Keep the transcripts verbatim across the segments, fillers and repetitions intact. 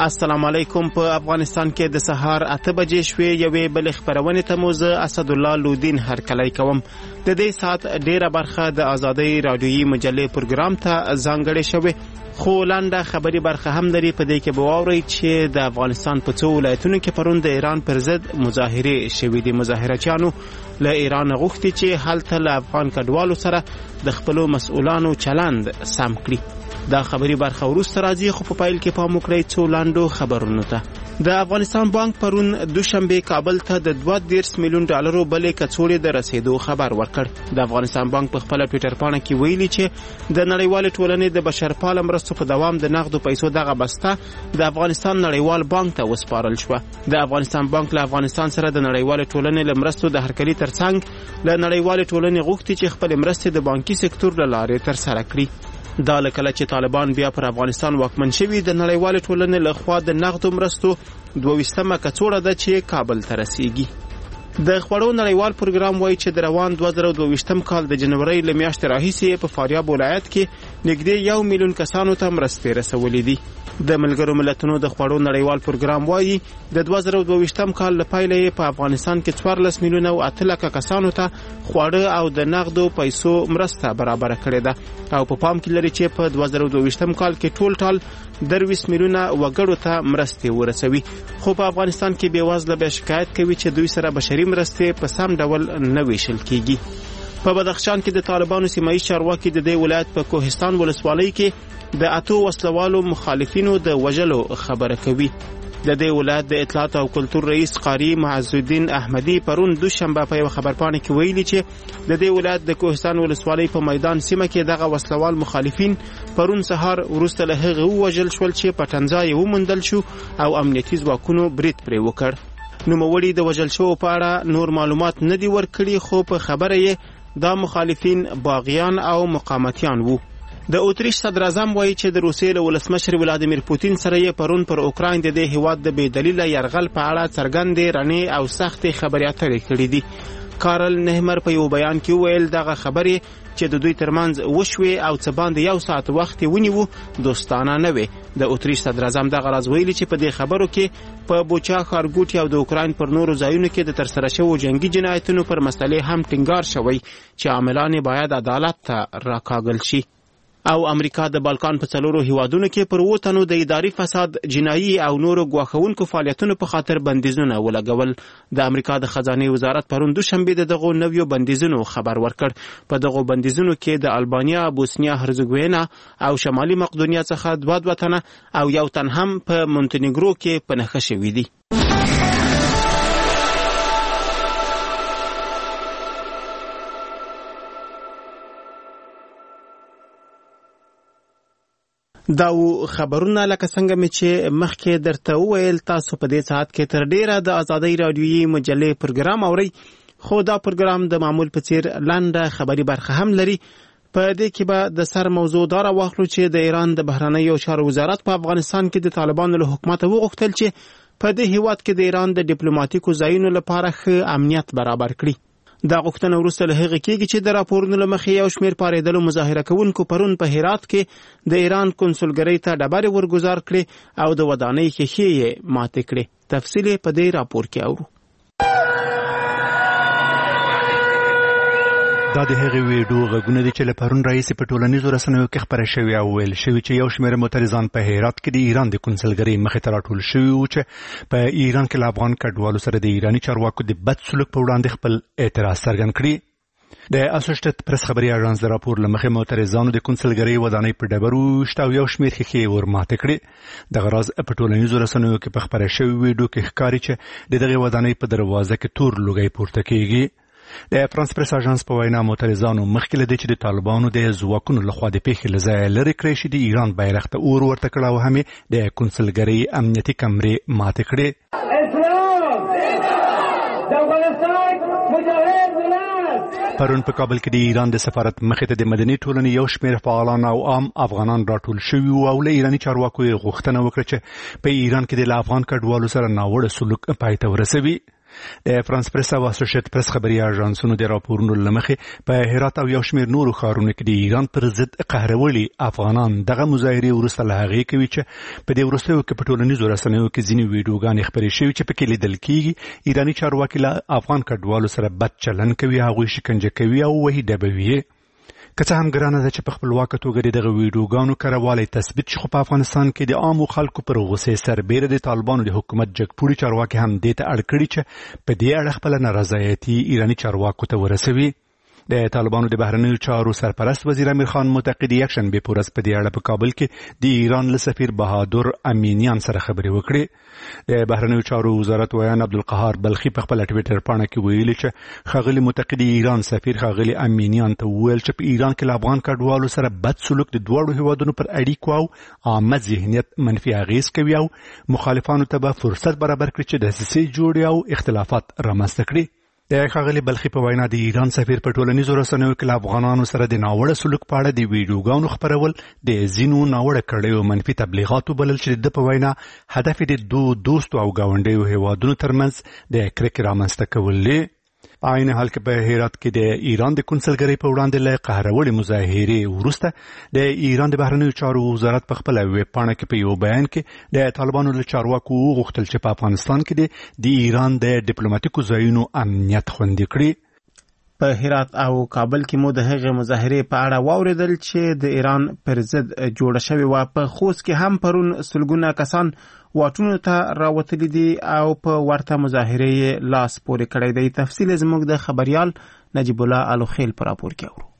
السلام علیکم. په افغانستان کې د سهار اته بجې شوې یوې بلې خپرونې ته مو زه اسدالله لودین هرکلی کوم. د دې ساعت ډیره برخه د ازادۍ رادیویي مجلې پروګرام ته ځانګړې شوې، خو لنډه خبري برخه هم لري. په دې کې به واورئ چې د افغانستان په څو ولایتونو کې پرون د ایران پر ضد مظاهرې شوې دي. مظاهرچیانو له ایران غوښتي چې هلته له افغان کډوالو سره د خپلو مسؤلانو چلند سم کړي. دا خبري برخه وروسته راځي، خو په پایل کې پام وکړئ څو لاندو خبرونو ته. د افغانستان بانک پرون دوشنبه کابل ته د دوه دېرش میلیون ډالرو بلې کڅوړې د رسیدو خبر ورکړ. د افغانستان بانک په خپل ټویټر پاڼه کې ویلي چې د نړیوال ټولنې د بشرپاله مرستو په دوام د نقدو پیسو دغه بسته د افغانستان نړیوال بانک ته وسپارل شو. د افغانستان بانک له افغانستان سره د نړیوال ټولنې له مرستو د هرکلي ترڅنګ له نړیوال ټولنې غوښتي چې خپل مرستې د بانکي سکتور له لارې ترسره کړي. دا لکه چې طالبان بیا پر افغانستان واکمن شوي، د نړیوال ټولنې له خوا د نقدو مرستو دوه ویشتمه کڅوړه ده چې کابل ته رسیږي. د خوړو نړیوال پروګرام وایي چې د روان دوه زره دوه ویشتم کال د جنورۍ له میاشتې راهیسې په فاریاب ولایت کې نږدې یو میلیون کسانو ته مرستې رسولې دي. د ملګرو ملتونو د خوړو نړیوال پروګرام وایي د دوه زره دوه ویشتم کال له پیله یې په افغانستان کې څوارلس میلیونه او اته لکه کسانو ته خواړه او د نقدو پیسو مرسته برابره کړې ده، او په پام کې لري چې په دوه زره دوه ویشتم کال کې ټول ټال درویشت میلیونه وګړو ته مرستې ورسوي. خو په افغانستان کې بېوزله بیا شکایت کوي چې دوی سره بشري مرستې په سم ډول نه ویشل کیږي. په بدخشان کې د طالبانو سیمایي چارواکي د دې ولایت په کوهستان ولسوالۍ کې د اتو وسلوالو مخالفینو د وژلو خبره کوي. د دې ولایت د اطلاعات او کلتور رئیس قاری معزالدین احمدی پرون دوشنبه په یو خبرپاڼه کې ویلي چې د دې ولایت د کوهستان ولسوالۍ په میدان سیمه کې دغه وسلوال مخالفین پرون سهار وروسته له هغه ووژل شول چې پټنځای وموندل شو او امنیتي ځواکونو برید پرې وکړ. نوموړي د وژل شوو په اړه نور معلومات نه دي ورکړي، خو په خبره یې دا مخالفین باغیان او مقاومتیان وو. د اتریش صدر اعظم وایي چې د روسیې له ولسمشر ولادیمیر پوتین سره یې پرون پر اوکراین د دې هیواد د بې دلیله یرغل په اړه څرګندې رڼې او سختې خبرې اترې کړې دي. کارل نهمر په یو بیان کې وویل دغه خبرې چې د دوی ترمنځ وشوې او څه باندې یو ساعت وخت یې ونیو دوستانه نه وې. د اتریش صدر اعظم دغه راز ویلي چې په دې خبرو کې په بوچا ښارګوټي او د اوکراین پر نورو ځایونو کې د ترسره شوو جنگي جنایتونو پر مسلې هم ټینګار شوی چې عاملان یې باید عدالت ته راکاږل شي. او امریکا د بالکان په څلورو هیوادونو کې پر اووه تنو د اداري فساد، جنایي او نورو ګواښونکو فعالیتونو په خاطر بندیزونه ولګول. د امریکا د خزانه وزارت پرون دوشنبه د دغو نویو بندیزونو خبر ورکړ. په دغو بندیزونو کې د البانیا، بوسنیا هرزګوینا او شمالي مقدونیا څخه دوه دوه تنه او یو تن هم په مونتینیګرو کې په نښه شوي دي. دا و خبرونه لکه څنګه مې چې مخکې درته وویل، تاسو په دې ساعت کې تر ډیره د ازادۍ رادیویي مجلې پروګرام اورئ، خو دا پروګرام د معمول په څیر لنډه خبري برخه هم لري. په دې کې به د سر موضوع دار واخلو چې د ایران د بهرنیو چارو وزارت په افغانستان کې د طالبانو له حکومت وغوښتل چې په دې هیواد کې د ایران د ډیپلوماټیکو ځایونو لپاره ښه امنیت برابر کړي. دا غوښتنه وروسته له هغه کېږي چې د راپورونو له مخې یو شمېر پارېدلو مظاهره کوونکو پرون په هرات کې د ایران کنسولګرۍ ته ډبرې ورګزار کړې او د ودانۍ ښیښې یې ماتې کړې. تفصیل یې په دې راپور کې اورو. دا د هغې ویډیو غږونه دي چې له پرون راهیسې په ټولنیزو رسنیو کې خپره شوي او ویل شوي چې یو شمېر معترضان په هرات کې د ایران د کنسولګرۍ مخې ته راټول شوي وو چې په ایران کې له افغان کډوالو سره د ایراني چارواکو د بد سلوک په وړاندې خپل اعتراض څرګند کړي. د اسوسییټډ پریس خبري اژانس د راپور له مخې معترضانو د کنسولګرۍ ودانۍ په ډبرو ویشت او یو شمېر ښیښې ور ماتې کړې. دغه راز په ټولنیزو رسنیو کې په خپره شوي ویډیو کې ښکاري چې د دغې ودانۍ په دروازه کې تور لوګی پورته کېږي. د فرانس پریس اژانس په وینا معترضانو مخکې له دې چې د طالبانو د ځواکونو لخوا د پیښې له ځایه لرې کړی شي د ایران بیرغ ته اور ورته کړ او هم د کنسولګرۍ امنیتي کمرې ماتې کړې. پرون په کابل کې د ایران د سفارت مخې ته د مدني ټولنې یو شمېر فعالان او عام افغانان راټول شوي وو او له ایراني چارواکو یې غوښتنه وکړه چې په ایران کې د افغان کډوالو سره ناوړه سلوک پای ته ورسوي. د فرانس پریس او اسوسییټ پریس خبري اژانسونو د راپورونو لمخې په هرات او یو شمېر نورو ښارونو کې د ایران پر ضد قهرولي افغانان دغه مظاهرې وروسته له هغې کوي چې په دې وروستیو کې په ټولنیزو رسنیو کې ځینې ویډیوګانې خپرې شوي چې پکې لیدل کېږي ایراني چارواکي له افغان کډوالو سره بد چلند کوي، هغوی شکنجه کوي او وحي ډبوي. که څه هم ګرانه ده چې په خپلواکه توګه دغه ویډیوګانو کاروالی تثبیت شي، خو په افغانستان کې د عامو خلکو پر غوسې سربیره د طالبانو د حکومت جګپوړي چارواکي هم دې ته اړ کړي چې په دې اړه خپله نارضایتي ایراني چارواکو ته ورسوي. د طالبانو د بهرنیو چارو سرپرست وزیر امیر خان متقی د یکشن به پورس په دې اړه په کابل کې د ایران له سفیر بهادر امینیان سره خبرې وکړې. د بهرنیو چارو وزارت ویان عبدالقهار بلخي په خپل ټویټر پاڼه کې ویلي چې ښاغلي متقی د ایران سفیر ښاغلي امینیان ته وویل چې په ایران کې له افغان کډوالو سره بد سلوک د دواړو هیوادونو پر اړیکو او عامه ذهنیت منفي اغیز کوي او مخالفانو ته به فرصت برابر کړي چې دسیسې جوړي او اختلافات رامنځته کړي. د ښاغلي بلخي په وینا د ایران سفیر په ټولنیزو رسنیو کې له افغانانو سره د ناوړه سلوک په اړه د ویډیوګانو خپرول د ځینو ناوړه کړیو منفي تبلیغاتو بلل چې د په وینا هدف د دو دوستو او ګاونډیو هیوادونو ترمنځ د کرکې رامنځته کول دي. په عین حال کې په هرات کې د ایران د کنسلګرۍ په وړاندې له قهرولې مظاهرې وروسته د ایران د بهرنیو چارو وزارت په خپله ویب پاڼه کې په یو بیان کې د طالبانو له چارواکو وغوښتل چې په افغانستان کې د ایران د ډیپلوماټیکو ځایونو امنیت خوندي کړي. په هرات او کابل کې مو د هغې مظاهرې په اړه واورېدل چې د ایران پر ضد جوړه شوې وه. په خوست کې هم پرون سلګونه کسان واټونو ته راوتلي دي او په ورته مظاهرې لاس پورې کړی دی. تفصیل زموږ د خبریال نجیب الله الوخیل په راپور کې اورو.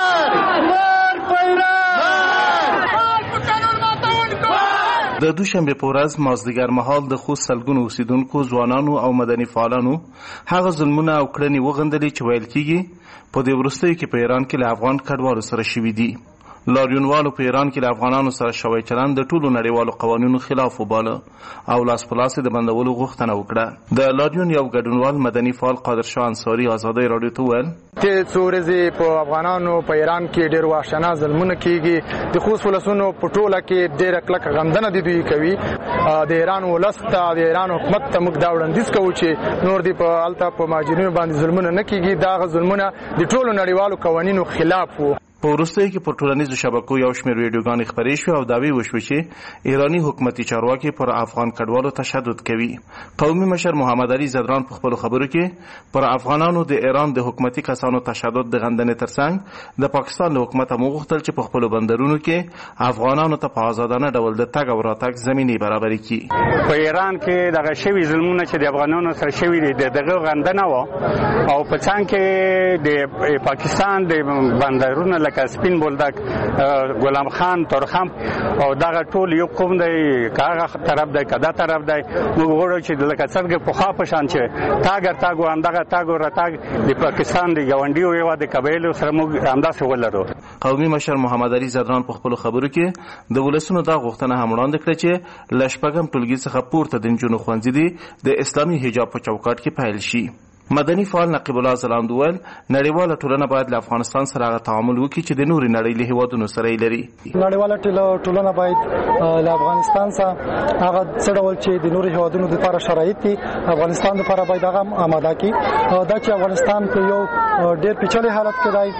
د دوشنبه په ورځ مازدیګر مهال د خوست سلګونو اوسیدونکو ځوانانو او مدني فعالانو هغه ظلمونه او کړنې وغندلې چې ویل کېږي په دې وروستیو کې په ایران کې له افغان کډوالو سره شوي دي. لاریونوالو په ایران کې له افغانانو سره شوی چلند د ټولو نړیوالو قوانینو خلاف وباله او لاس په لاس د بندولو غوښتنه وکړه. د لاریون یو ګډونوال مدني فعال قادر شاه انصاري ازادۍ راډیو ته وویل چې څو ورځې په افغانانو په ایران کې ډېر وحشیانه ظلمونه کېږي. د خوست ولسونو په ټوله کې ډېره کلکه غندنه د دوی کوي. د ایران ولس ته د ایران حکومت ته موږ دا وړاندیز کوو چې نور دې په هلته په مهاجرینو باندې ظلمونه نه کېږي. دغه ظلمونه د ټولو نړیوالو قوانینو خلاف وو. په وروستیو کې پر ټولنیزو شبکو یو شمېر ویډیوګانې خپرې شوې او دعوې وشوې چې ایراني حکومتي چارواکي پر افغان کډوالو تشدد کوي. قومي مشر محمد علي زدران په خپلو خبرو کې پر افغانانو د ایران د حکومتي کسانو تشدد د غندنې ترڅنګ د پاکستان له حکومت هم وغوښتل چې په خپلو بندرونو کې افغانانو ته په ازادانه ډول د تګ او راتګ زمینې برابرې کړي. په ایران کې دغه شوي ظلمونه چې د افغانانو سره شوي دي دغه غندنه وه او په څنګ کې د پاکستان د بندرونو لکه سپین بولدک، غلام خان، تورخم او دغه ټول یو قوم دی، کاغه طرف دی کدا طرف دی. موږ غواړو چې لکه څنګه په خوا په شان چې تاګر تاګو همدغه تاګو راتګ د پاکستان د ګاونډیو یو د قبایلو سره موږ همداسې ولرو. قومي مشر محمد علي زدران په خپلو خبرو کې د ولسونو دا غوښتنه هم وړاندې کړه چې له شپږم ټولګي څخه پورته د نجونو ښوونځي دي د اسلامي حجاب په چوکاټ کې پیل شي. مدني فعال نقیب الله زلاند وویل نړیواله ټولنه باید له افغانستان سره هغه تعامل وکړي چې د نورې نړۍ له هیوادونو سره یې لري. نړیواله ټولنه باید له افغانستان سره هغه څه ډول چې د نورې هیوادونو لپاره شرایط دي افغانستان لپاره باید هغه آماده کړي. دا چې افغانستان په یو ډېر پیچلي حالت کې دی،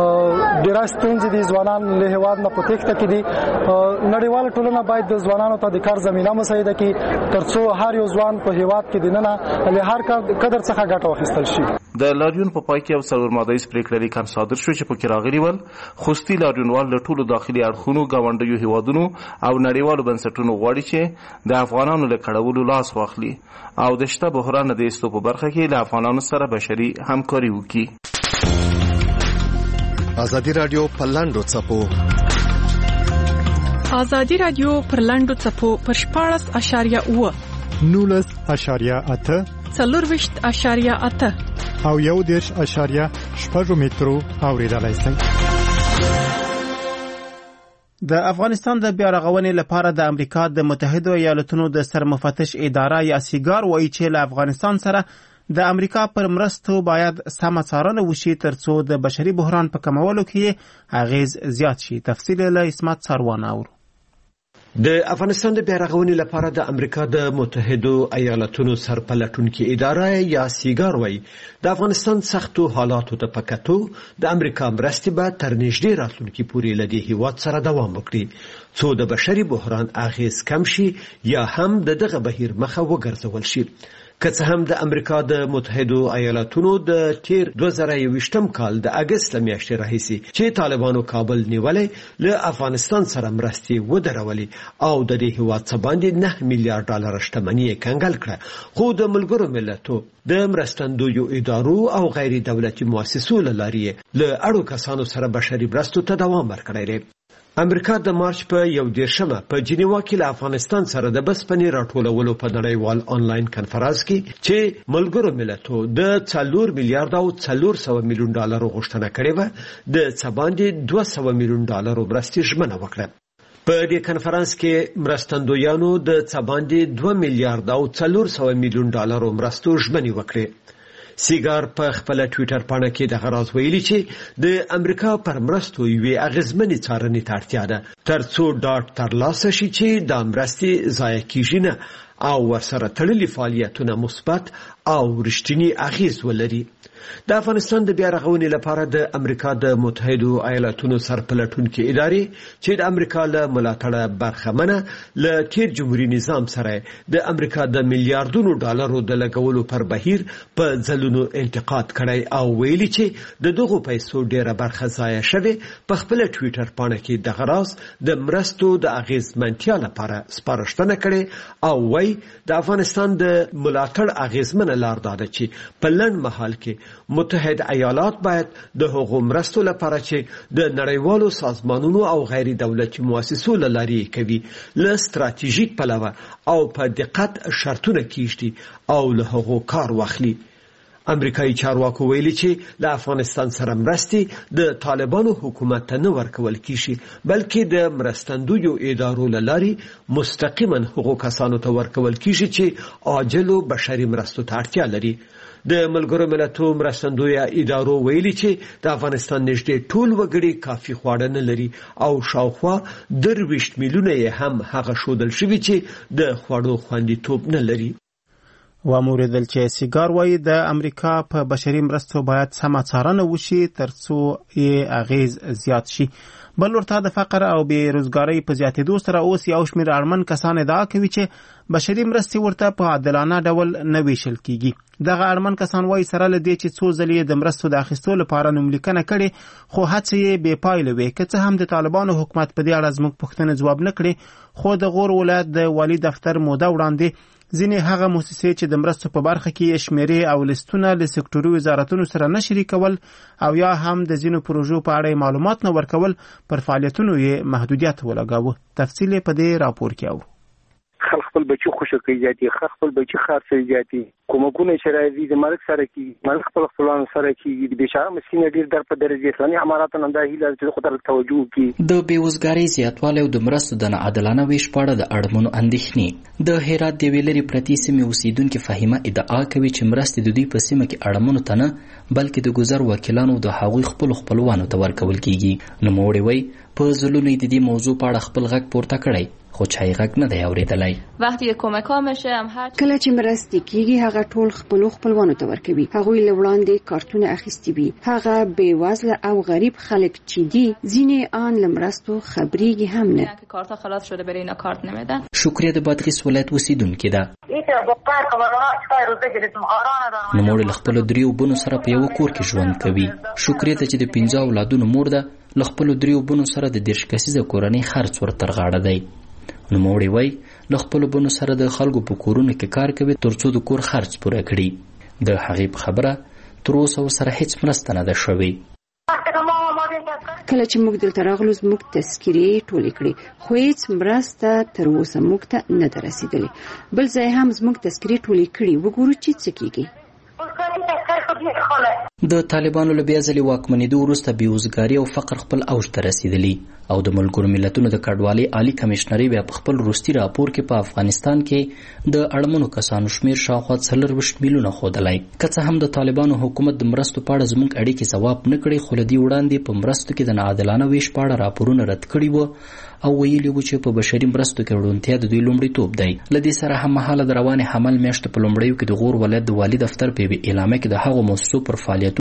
ډېر ستونزې دي، ځوانان له هیواد نه په تېښته کې دي. نړیواله ټولنه باید د ځوانانو ته د کار زمینه مساعده کړي ترڅو هر یو ځوان په هیواد کې دننه له هر قدر څخه ګټه واخیستل شي. د لاریون په پای کې یو څلور مادهیز پریکړه لیک هم صادر شو چې پکې راغلي ول خوستي لاریونوال له ټولو داخلي اړخونو ګاونډیو هیوادونو او نړیوالو بنسټونو غواړي چې د افغانانو له کړولو لاس واخلي او د شته بحران د ایستلو په برخه کې له افغانانو سره بشري همکاري وکړي. ازادي رادیو په لاندو څپو ازادي رادیو پر لاندو څپو پر شپاړس اشاریه اوه نولس اشاریه اته څلور ویشت اشاریه اته او یو دېرش اشاریه شپږ مترو اوریدلای شئ. د افغانستان د بیا رغونې لپاره د امریکا د متحده ایالاتونو د سرمفتش اداره یا سیګار وایي چې له افغانستان سره د امریکا پر مرستو باید سمه څارنه وشي ترڅو د بشري بحران په کمولو کې اغیز زیات شي. تفصیل له اسمت سروان اورو. د افغانستان د بیارغونې لپاره د امریکا د متحدو ایالاتونو سرپلټونکې اداره یا سیګار وایي د افغانستان سختو حالاتو ته په کتو د امریکا مرستې به تر نږدې راتلونکي پورې له دې هیواد سره دوام وکړي څو د بشري بحران اغیز کم شي یا هم د دغه بهیر مخه وګرځول شي. که څه هم د امریکا د متحدو ایالاتونو د تیر دوه زره یوویشتم کال د اګست له میاشتې راهیسې چې طالبانو کابل نیولی له افغانستان سره مرستې ودرولې او د دې هیواد څخه باندې نه میلیارډ ډالر شتمني یې کنګل کړه، خو د ملګرو ملتو د مرستندویو ادارو او غیر دولتي مؤسسو له لارې له اړو کسانو سره بشري مرستو ته دوام ورکړی دی. امریکا د مارچ په یو دیرشمه په جنیوا کې له افغانستان سره د بسپنې راټولولو په نړیوال آنلاین کنفرانس کې چې ملګرو ملتو د څلور میلیارډ او څلور سوه میلیون ډالرو غوښتنه کړې وه، د څه باندې دوه سوه میلیون ډالرو مرستې ژمنه وکړه. په دې کنفرانس کې مرستندویانو د څه باندې دوه میلیارډ او څلور سوه میلیون ډالرو مرستو ژمنې وکړې. سیګار په خپل ټویټر پاڼه کې د غراز ویلي چې د امریکا پر مرستو یوې اغیزمنې څارنې ته اړتیا ده ترڅو ډاډ ترلاسه شي چې دا مرستې ضایع کیږي نه او ورسره تړلي فعالیتونه مثبت او رښتینی اغیز ولري. د افغانستان د بیارغونې لپاره د امریکا د متحدو ایالاتونو سرپلټونکې ادارې چې د امریکا له ملاتړه برخمنه له تیر جمهوریت نظام سره د امریکا د میلیارډونو ډالرو د لګولو پر بهیر په ځلونو انتقاد کړی او ویلي چې د دغو پیسو ډیره برخه ضایع شوې. په خپل ټویټر پاڼه کې د غراز د مرستو د اغیزمنتیا لپاره سپارښتنه کړې او وایي د افغانستان د ملاتړ اغیزمنه لار دا ده چې په لنډ مهال کې متحد ایالات باید د هغو مرستو لپاره چې د نړیوالو سازمانونو او غیر دولتي مؤسسو له لارې کوي له ستراتیژیک پلوه او په دقت شرطونه کیږدي او له هغو کار واخلي. امریکایي چارواکو ویلي چې له افغانستان سره مرستې د طالبانو حکومت ته نه ورکول کیږي بلکې د مرستندویو ادارو له لارې مستقیما هغو کسانو ته ورکول کیږي چې عاجلو بشري مرستو ته اړتیا لري. د ملګرو ملتونو مرستندویه ادارو ویلي چې د افغانستان نږدې ټول وګړي کافي خواړه نه لري او شاوخوا درویشت میلیونه یې هم هغه ښودل شوي چې د خوړو خوندیتوب نه لري. واوریدل چې سیګار وایي د امریکا په بشري مرستو باید سمه څارنه وشي ترڅو یې اغیز زیات شي. بل ورته د فقر او بیروزګارۍ په زیاتېدو سره اوس یو شمېر اړمن کسان ادعا کوي چې بشري مرستې ورته په عادلانه ډول نه ویشل کیږي. دغه اړمن کسان وایي سره له دې چې څو ځلې د مرستو د اخیستو لپاره نوملیکنه کړې خو هڅې یې بې پایلې وې. که څه هم د طالبانو حکومت په دې اړه زموږ پوښتنې ځواب نه کړې، خو د غور ولایت د والي دفتر موده وړاندې ځینې هغه مؤسسې چې د مرستو په برخه کې شمیرې او لیستونه له سکتوري وزارتونو سره نه شریکول او یا هم د ځینو پروژو په اړه معلومات نه ورکول پر فعالیتونو یې محدودیت ولګاوه. تفصیل په دې راپور کې و. خلک خپل بچي خوشو کوي زیاتي، خپل بچي خرڅوي زیاتي، کومکونه چې راځي د مرګ سره کې مرګ خپل خپلوانو سره کې د بشاره مسکین ډیر در په درجه اسلامي امارات نن د هیله چې خطر توجه کوي. د بیوزګاری زیاتوالی او د مرستو د عادلانه ویش په اړه د اړمنو اندېښنې. د هرات د ویلری پرتی سیمې اوسیدونکو فهیمه ادعا کوي چې مرستې د دوی په سیمه کې اړمنو ته نه بلکې د گذر وکیلانو د هغوی خپل خپلوانو ته ورکول کیږي. نو موړي وای په ځلونو د دې موضوع په اړه خپل غږ پورته کړی خو چای غږ نه دی اوریدلی. وقتی کمک ها میشه هم هر کله چې مرستې کیږي هغه ټول خپل خپلوانو ته ورکوي. هغوی له وړاندې کارتونه اخیستي وي. هغه بې وزله او غریب خلک چې دي ځینې آن له مرستو خبرېږي هم نه. کارت خلاص شده برای اینا کارت نمیدن. شکریه د بادغیس ولایت اوسیدونکې ده. نوموړې له خپلو دریو بنو سره په یوه کور کې ژوند کوي. شکریه ته چې د پنځه اولادونو مور ده له خپلو دریو بنو سره د دېرش کسیزه کورنۍ خرڅ ورتر غاړه دی. نوموړې وای له خپلو بنو سره د خلکو په کورونو کې کار کوي ترڅو د کور خرڅ پوره کړي. د هغې په خبره تر اوسه ورسره هیڅ مرسته نه ده شوې. کله چې موږ دلته راغلو زموږ تذکیرې ټولې کړې خو هیڅ مرسته تر اوسه موږ ته نه ده رسېدلې. بل ځای هم زموږ تذکیرې ټولې کړې، وګورو چې څه کېږي. د طالبانو له بیا ځلې واکمنېدو وروسته بېوزګاري او فقر خپل اوج ته رسېدلي او د ملګرو ملتونو د کډوالۍ عالي کمیشنري بیا په خپل وروستي راپور کې په افغانستان کې د اړمنو کسانو شمېر شاوخوا څلرویشت میلیونه ښودلی. که څه هم د طالبانو حکومت د مرستو په اړه زموږ اړیکې ځواب نه کړی، خو له دې وړاندې په مرستو کې د ناعادلانه ویش په اړه راپورونه رد کړي وو او ویلي وو چې په بشري مرستو کې روڼتیا د دوی لومړیتوب دی. له دې سره هممهاله د روانې حمل میاشتې په لومړیو کې د غور ولایت د والي دفتر په یوې اعلامیه کې د هغو مؤسسو پر فعالیتونو